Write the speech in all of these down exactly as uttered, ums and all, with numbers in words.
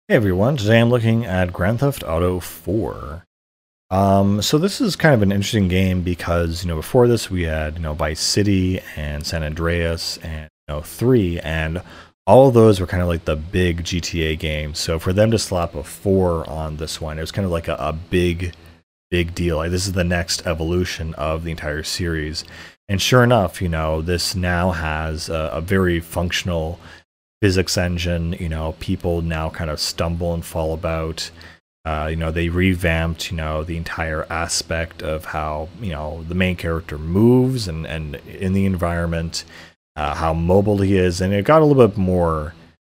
Hey everyone, today I'm looking at Grand Theft Auto four. Um, so this is kind of an interesting game because, you know, before this we had, you know, Vice City and San Andreas and, you know, three, and all of those were kind of like the big G T A games. So for them to slap a four on this one, it was kind of like a, a big, big deal. Like this is the next evolution of the entire series. And sure enough, you know, this now has a, a very functional physics engine. You know, people now kind of stumble and fall about. Uh, you know, they revamped, you know, the entire aspect of how, you know, the main character moves and, and in the environment, uh, how mobile he is. And it got a little bit more,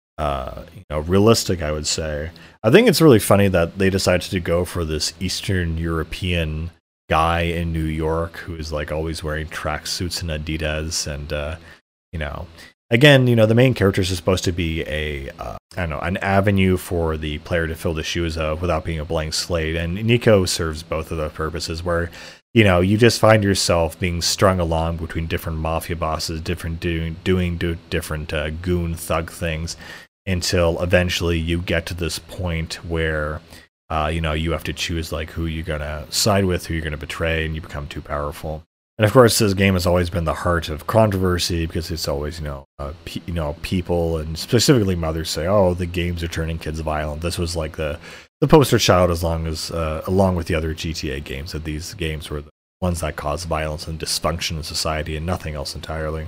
uh, you know, realistic, I would say. I think it's really funny that they decided to go for this Eastern European guy in New York who is like always wearing tracksuits and Adidas and, uh, you know, again, you know, the main character is supposed to be a, uh, I don't know, an avenue for the player to fill the shoes of without being a blank slate. And Nico serves both of those purposes where, you know, you just find yourself being strung along between different mafia bosses, different doing, doing do, different uh, goon thug things until eventually you get to this point where, uh, you know, you have to choose like who you're going to side with, who you're going to betray, and you become too powerful. And of course, this game has always been the heart of controversy because it's always, you know, uh, pe you know, people and specifically mothers say, "Oh, the games are turning kids violent." This was like the the poster child, as long as uh, along with the other G T A games, that these games were the ones that caused violence and dysfunction in society, and nothing else entirely.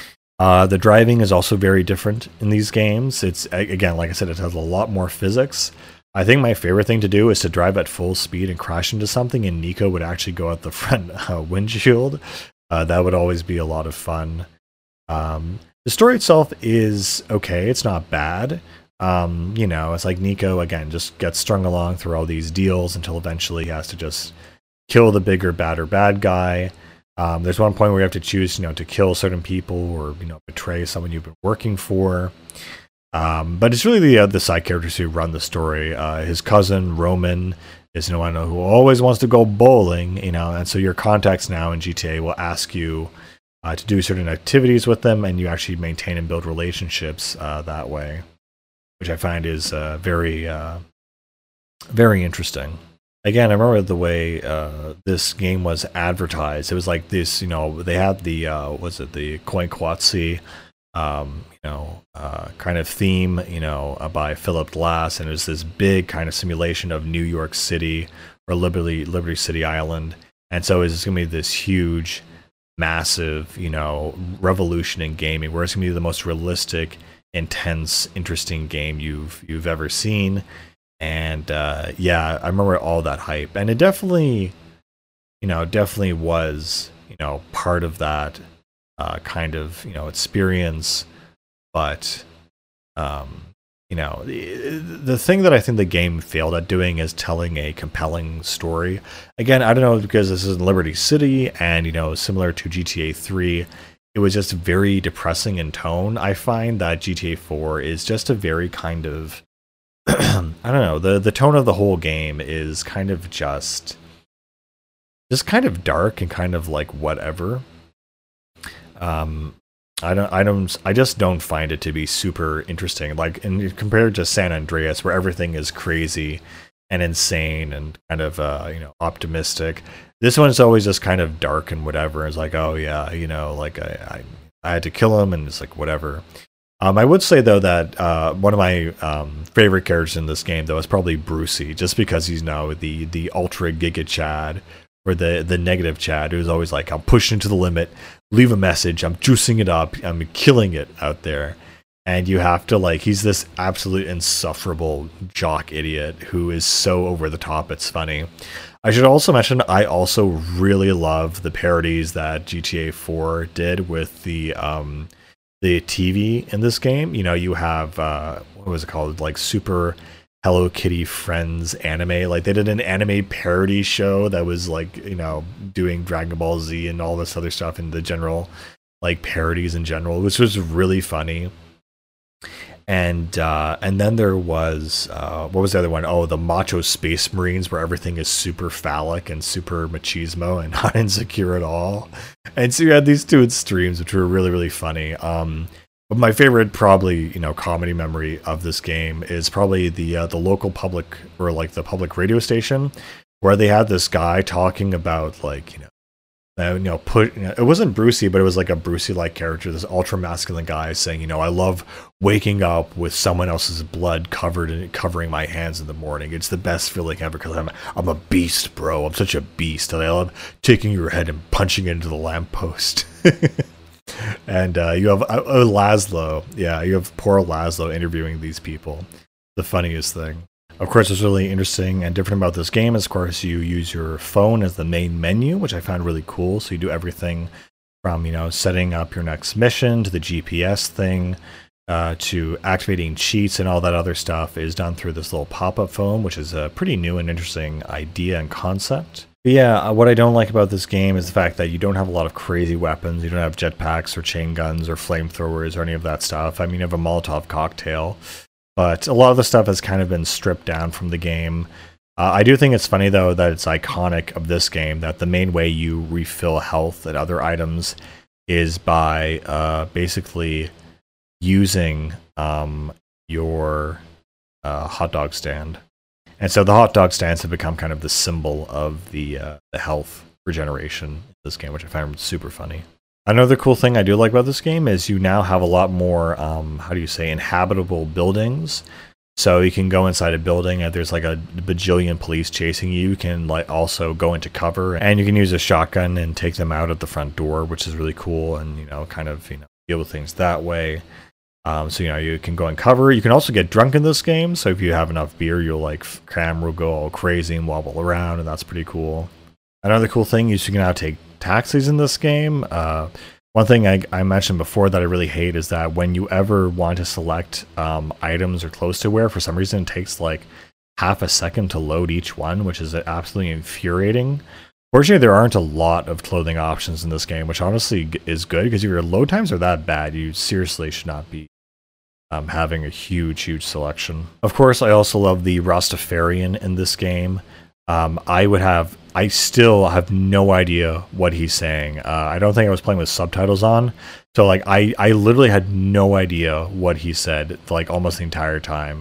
Uh, the driving is also very different in these games. It's again, like I said, it has a lot more physics. I think my favorite thing to do is to drive at full speed and crash into something, and Nico would actually go out the front uh, windshield. Uh, that would always be a lot of fun. Um, the story itself is okay. It's not bad. Um, you know, it's like Nico, again, just gets strung along through all these deals until eventually he has to just kill the bigger, badder bad guy. Um, there's one point where you have to choose, you know, to kill certain people or, you know, betray someone you've been working for. Um, but it's really the uh, the side characters who run the story. Uh, his cousin Roman is, you know, I know who always wants to go bowling, you know, and so your contacts now in G T A will ask you uh, to do certain activities with them, and you actually maintain and build relationships uh, that way, which I find is uh, very uh, very interesting. Again, I remember the way uh, this game was advertised. It was like this, you know, they had the uh, was it the Koinquatsi, um, you know, uh, kind of theme, you know, uh, by Philip Glass, and it was this big kind of simulation of New York City or Liberty Liberty City Island, and so it's going to be this huge, massive, you know, revolution in gaming, where it's going to be the most realistic, intense, interesting game you've you've ever seen, and uh, yeah, I remember all that hype, and it definitely, you know, definitely was, you know, part of that. Uh, kind of, you know, experience, but um, you know, the, the thing that I think the game failed at doing is telling a compelling story. Again, I don't know, because this is in Liberty City, and you know, similar to G T A three, it was just very depressing in tone. I find that G T A four is just a very kind of, I don't know, the the tone of the whole game is kind of just, just kind of dark and kind of like whatever. Um, I don't, I don't, I just don't find it to be super interesting. Like, and compared to San Andreas, where everything is crazy and insane and kind of, uh, you know, optimistic. This one's always just kind of dark and whatever. It's like, oh yeah, you know, like I, I, I had to kill him, and it's like whatever. Um, I would say though that uh, one of my um, favorite characters in this game though is probably Brucey, just because he's now the the ultra giga Chad. Or the the negative Chad, who's always like, I'm pushing to the limit, leave a message, I'm juicing it up, I'm killing it out there. And you have to, like, he's this absolute insufferable jock idiot who is so over the top, it's funny. I should also mention, I also really love the parodies that G T A four did with the um, the T V in this game. You know, you have, uh, what was it called, like Super Hello Kitty Friends anime. Like, they did an anime parody show that was like, you know, doing Dragon Ball Z and all this other stuff, and the general like parodies in general, which was really funny. And uh and then there was uh what was the other one? Oh, the Macho Space Marines, where everything is super phallic and super machismo and not insecure at all. And so you had these two extremes, which were really, really funny. Um But my favorite, probably, you know, comedy memory of this game is probably the uh, the local public, or like the public radio station, where they had this guy talking about, like, you know, uh, you know, put you know, it wasn't Brucey, but it was like a Brucey-like character, this ultra masculine guy saying, you know, I love waking up with someone else's blood covered in covering my hands in the morning. It's the best feeling ever because I'm I'm a beast, bro. I'm such a beast, and I love taking your head and punching it into the lamppost. And uh, you have uh, Laszlo, yeah, you have poor Laszlo interviewing these people. The funniest thing. Of course, what's really interesting and different about this game is, of course, you use your phone as the main menu, which I found really cool. So you do everything from, you know, setting up your next mission to the G P S thing uh, to activating cheats, and all that other stuff is done through this little pop-up phone, which is a pretty new and interesting idea and concept. But yeah, what I don't like about this game is the fact that you don't have a lot of crazy weapons. You don't have jetpacks or chain guns or flamethrowers or any of that stuff. I mean, you have a Molotov cocktail. But a lot of the stuff has kind of been stripped down from the game. Uh, I do think it's funny, though, that it's iconic of this game that the main way you refill health and other items is by uh, basically using um, your uh, hot dog stand. And so the hot dog stands have become kind of the symbol of the, uh, the health regeneration in this game, which I find super funny. Another cool thing I do like about this game is you now have a lot more, um, how do you say, inhabitable buildings. So you can go inside a building and there's like a bajillion police chasing you. You can like also go into cover, and you can use a shotgun and take them out at the front door, which is really cool, and, you know, kind of, you know, deal with things that way. Um, so, you know, you can go in cover. You can also get drunk in this game. So if you have enough beer, you'll like camera will go all crazy and wobble around, and that's pretty cool. Another cool thing is you can now take taxis in this game. Uh, one thing I, I mentioned before that I really hate is that when you ever want to select um, items or clothes to wear, for some reason it takes like half a second to load each one, which is absolutely infuriating. Fortunately, there aren't a lot of clothing options in this game, which honestly is good, because if your load times are that bad, you seriously should not be um, having a huge, huge selection. Of course, I also love the Rastafarian in this game. Um, I would have, I still have no idea what he's saying. Uh, I don't think I was playing with subtitles on. So like, I, I literally had no idea what he said, like almost the entire time.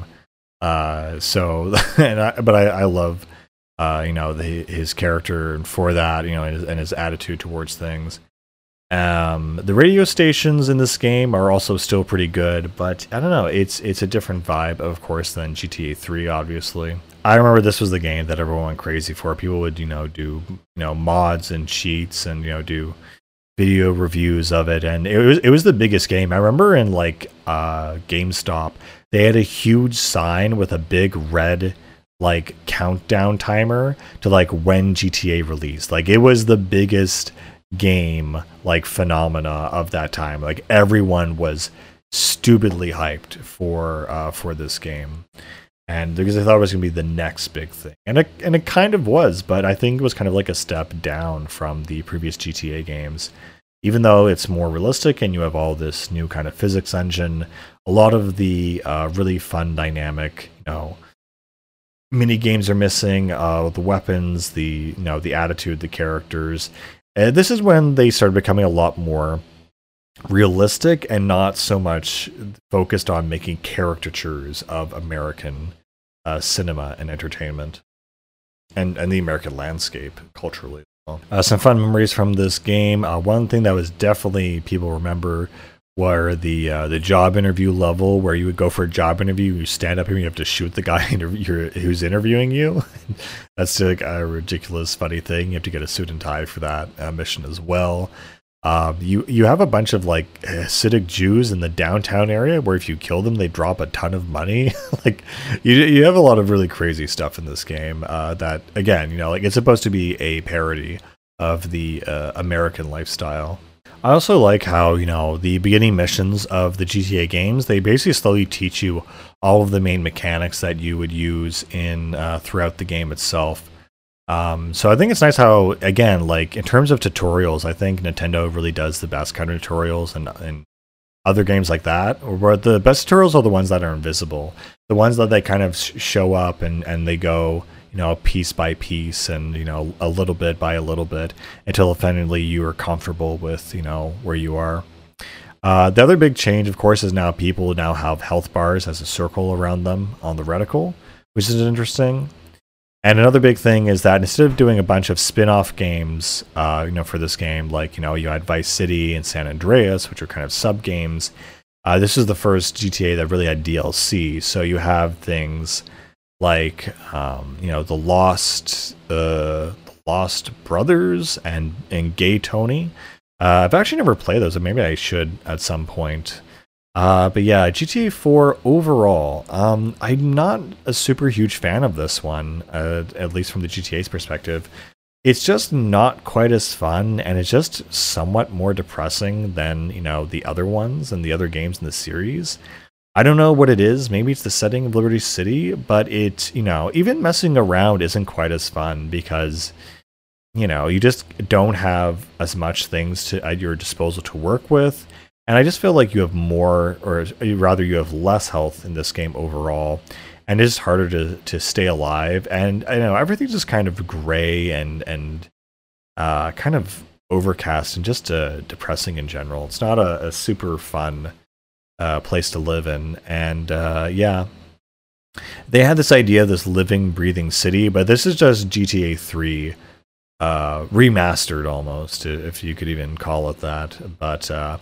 Uh, so, and I, but I, I love, uh, you know, the, his character for that, you know, and his, and his attitude towards things. Um, the radio stations in this game are also still pretty good, but I don't know, it's it's a different vibe, of course, than G T A three, obviously. I remember this was the game that everyone went crazy for. People would, you know, do, you know, mods and cheats and, you know, do video reviews of it, and it was it was the biggest game. I remember in like uh, GameStop, they had a huge sign with a big red like countdown timer to like when G T A released. Like, it was the biggest game like phenomena of that time. Like, everyone was stupidly hyped for uh for this game, and because they thought it was gonna be the next big thing, and it and it kind of was, but I think it was kind of like a step down from the previous G T A games. Even though it's more realistic and you have all this new kind of physics engine, a lot of the uh really fun dynamic, you know, mini games are missing. Uh the weapons, the, you know, the attitude, the characters. Uh, this is when they started becoming a lot more realistic and not so much focused on making caricatures of American uh, cinema and entertainment, and, and the American landscape culturally. Uh, some fun memories from this game. Uh, one thing that was definitely people remember were the uh, the job interview level, where you would go for a job interview, you stand up and you have to shoot the guy interview who's interviewing you. That's like a ridiculous, funny thing. You have to get a suit and tie for that uh, mission as well. Um, you you have a bunch of like Hasidic Jews in the downtown area, where if you kill them, they drop a ton of money. Like, you you have a lot of really crazy stuff in this game. Uh, that again, you know, like, it's supposed to be a parody of the uh, American lifestyle. I also like how, you know, the beginning missions of the G T A games, they basically slowly teach you all of the main mechanics that you would use in uh, throughout the game itself. Um, so I think it's nice how, again, like, in terms of tutorials, I think Nintendo really does the best kind of tutorials, and, and other games like that, or the best tutorials are the ones that are invisible. The ones that they kind of sh show up and, and they go, you know, piece by piece, and, you know, a little bit by a little bit, until finally you are comfortable with, you know, where you are. Uh, the other big change, of course, is now people now have health bars as a circle around them on the reticle, which is interesting. And another big thing is that instead of doing a bunch of spin-off games, uh, you know, for this game, like, you know, you had Vice City and San Andreas, which are kind of sub-games, uh, this is the first G T A that really had D L C. So you have things like, um, you know, the Lost, uh, the Lost Brothers and, and Gay Tony. Uh, I've actually never played those, and maybe I should at some point. Uh, but yeah, G T A four overall, um, I'm not a super huge fan of this one, uh, at least from the G T A's perspective. It's just not quite as fun, and it's just somewhat more depressing than, you know, the other ones and the other games in the series. I don't know what it is. Maybe it's the setting of Liberty City, but it, you know, even messing around isn't quite as fun because, you know, you just don't have as much things to, at your disposal to work with. And I just feel like you have more, or rather you have less health in this game overall. And it's harder to, to stay alive. And I know everything's just kind of gray and, and uh, kind of overcast and just uh, depressing in general. It's not a, a super fun uh, place to live in. And uh, yeah, they had this idea of this living, breathing city, but this is just G T A three uh, remastered almost, if you could even call it that. But uh,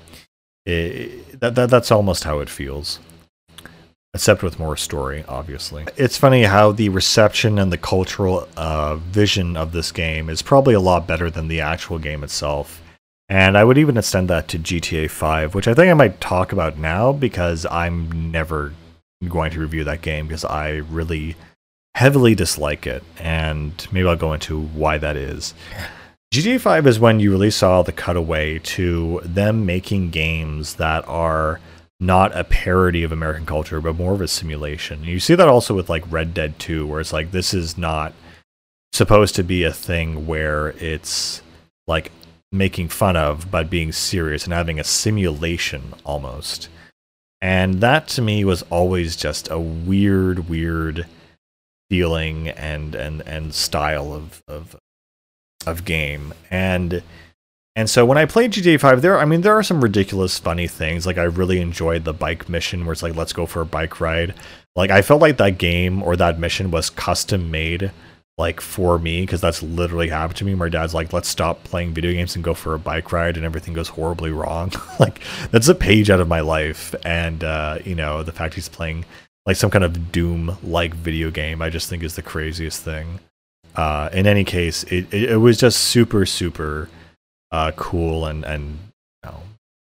It, that, that that's almost how it feels, except with more story, obviously. It's funny how the reception and the cultural uh, vision of this game is probably a lot better than the actual game itself. And I would even extend that to G T A five, which I think I might talk about now because I'm never going to review that game because I really heavily dislike it, and maybe I'll go into why that is. G T A five is when you really saw the cutaway to them making games that are not a parody of American culture, but more of a simulation. And you see that also with like Red Dead two, where it's like, this is not supposed to be a thing where it's like making fun of, but being serious and having a simulation almost. And that to me was always just a weird, weird feeling and, and, and style of, of, of game. And and so when I played G T A five, there I mean there are some ridiculous funny things. Like I really enjoyed the bike mission where it's like, let's go for a bike ride. Like I felt like that game or that mission was custom made like for me, because that's literally happened to me. My dad's like, let's stop playing video games and go for a bike ride, and everything goes horribly wrong. Like that's a page out of my life. And uh you know, the fact he's playing like some kind of Doom like video game, I just think is the craziest thing. Uh, in any case, it, it, it was just super, super uh, cool and, and, you know,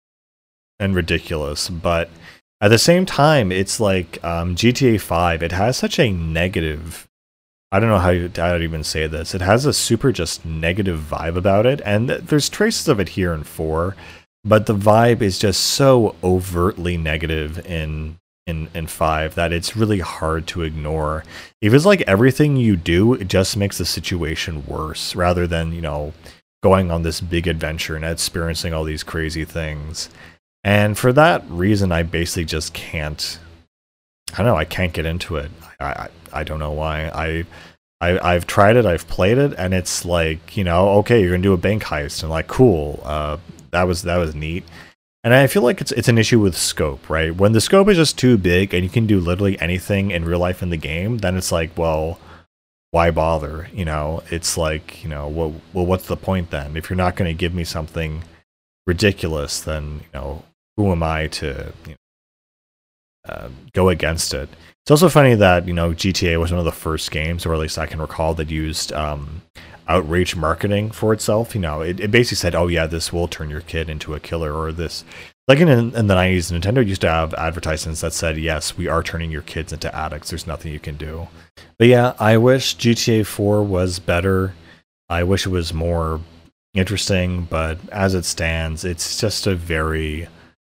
and ridiculous. But at the same time, it's like um, G T A five, it has such a negative, I don't know how you, I would even say this, it has a super just negative vibe about it. And th there's traces of it here in four, but the vibe is just so overtly negative in in in five that it's really hard to ignore. It feels like everything you do, it just makes the situation worse rather than, you know, going on this big adventure and experiencing all these crazy things. And for that reason, I basically just can't, I don't know, I can't get into it. I I, I don't know why. I I, I've tried it, I've played it, and it's like, you know, okay, you're gonna do a bank heist, and like, cool, uh, that was that was neat. And I feel like it's it's an issue with scope, right? When the scope is just too big and you can do literally anything in real life in the game, then it's like, well, why bother? You know, it's like, you know, well, well what's the point then? If you're not going to give me something ridiculous, then, you know, who am I to, you know, uh, go against it? It's also funny that, you know, G T A was one of the first games, or at least I can recall, that used um, outrage marketing for itself. You know, it, it basically said, oh yeah, this will turn your kid into a killer, or this, like in, in the nineties, Nintendo used to have advertisements that said, yes, we are turning your kids into addicts, there's nothing you can do. But yeah, I wish G T A four was better. I wish it was more interesting, but as it stands, it's just a very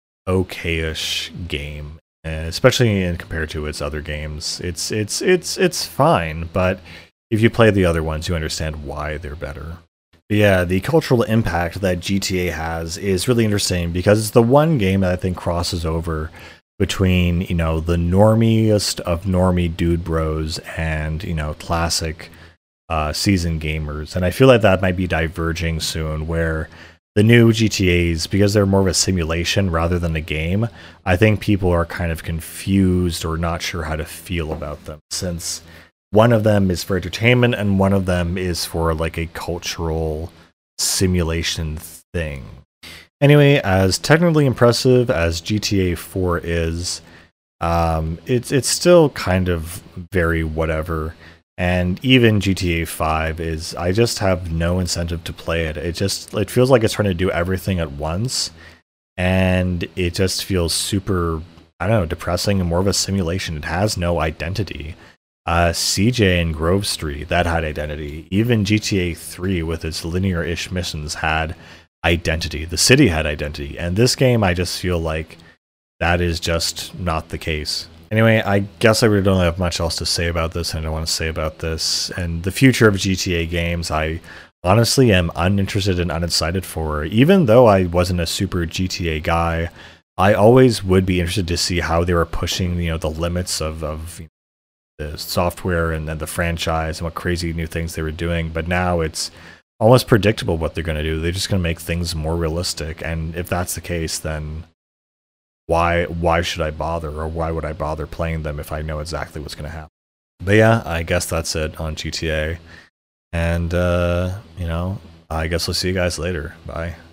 okay-ish game, especially in compared to its other games. It's it's it's it's fine, but if you play the other ones, you understand why they're better. But yeah, the cultural impact that G T A has is really interesting because it's the one game that I think crosses over between, you know, the normiest of normie dude bros and, you know, classic uh, seasoned gamers. And I feel like that might be diverging soon, where the new G T As, because they're more of a simulation rather than a game, I think people are kind of confused or not sure how to feel about them, since one of them is for entertainment and one of them is for like a cultural simulation thing. Anyway, as technically impressive as G T A four is, um, it's it's still kind of very whatever. And even G T A five is, I just have no incentive to play it. It just, it feels like it's trying to do everything at once, and it just feels super, I don't know, depressing and more of a simulation. It has no identity. Uh, C J and Grove Street, that had identity. Even G T A three with its linear-ish missions had identity. The city had identity. And this game, I just feel like that is just not the case. Anyway, I guess I really don't have much else to say about this, and I don't want to say about this. And the future of G T A games, I honestly am uninterested and unexcited for. Even though I wasn't a super G T A guy, I always would be interested to see how they were pushing, you know, the limits of, of the software and then the franchise and what crazy new things they were doing. But now it's almost predictable what they're going to do. They're just going to make things more realistic. And if that's the case, then why why should I bother, or why would I bother playing them if I know exactly what's going to happen? But yeah, I guess that's it on G T A. And, uh, you know, I guess we'll see you guys later. Bye.